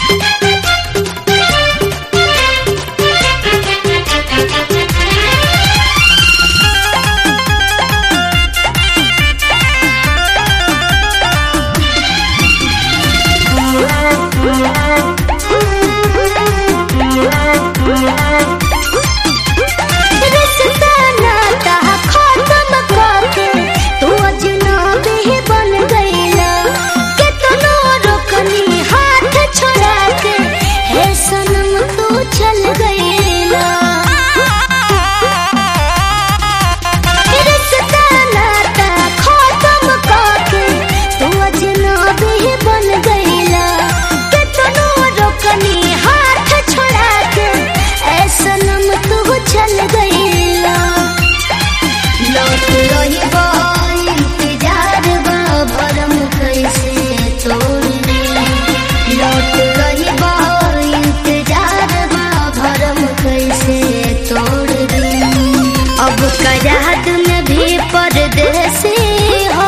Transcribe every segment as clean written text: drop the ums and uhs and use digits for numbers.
याद में भी परदेसी हो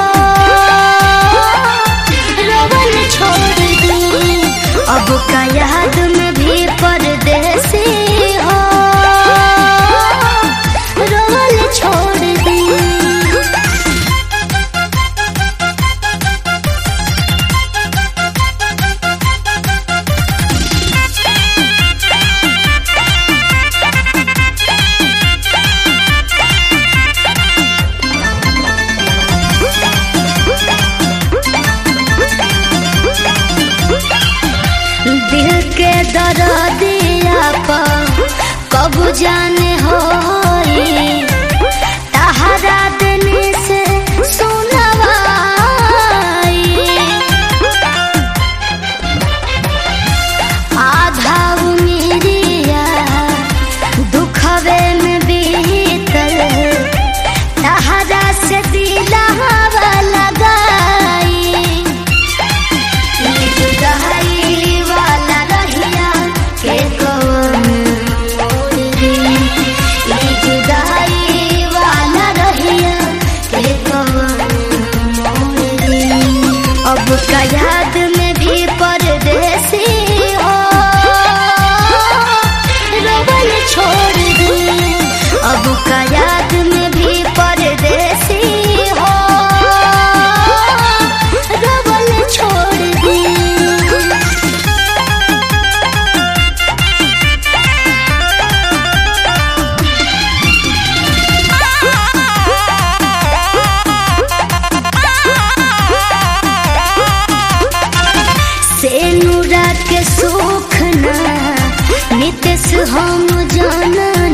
रोवन छोड़ दूं, अब का याद में भी परदेसी हो रोवन छोड़ दूं। दिल के दर्दिया पर कब जाने होई तहरा देने से सुनवाई, आधा उमिरिया दुखवे में बीतल तहरा से दिलवा लगाई। अब का याद में भी परदेसी हो रोवन छोड़ दूं, अब का याद में भी परदेसी हो रोवन छोड़ दूं। सेनुरा के सुख ना नितेश हम जाना